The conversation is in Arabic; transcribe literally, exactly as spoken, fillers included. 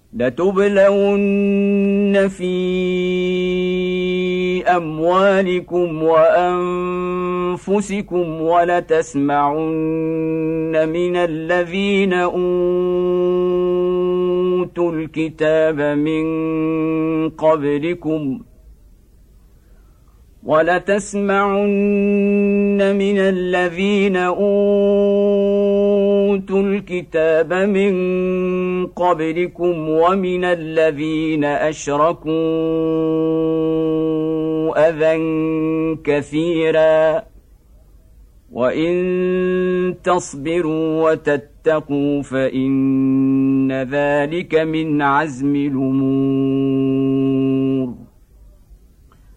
لتبلون في أموالكم وأنفسكم ولتسمعن من الذين أوتوا الكتاب من قبلكم ولتسمعن من الذين أوتوا الكتاب من قبلكم ومن الذين أشركوا أذى كثيرا وإن تصبروا وتتقوا فإن ذلك من عزم الأمور.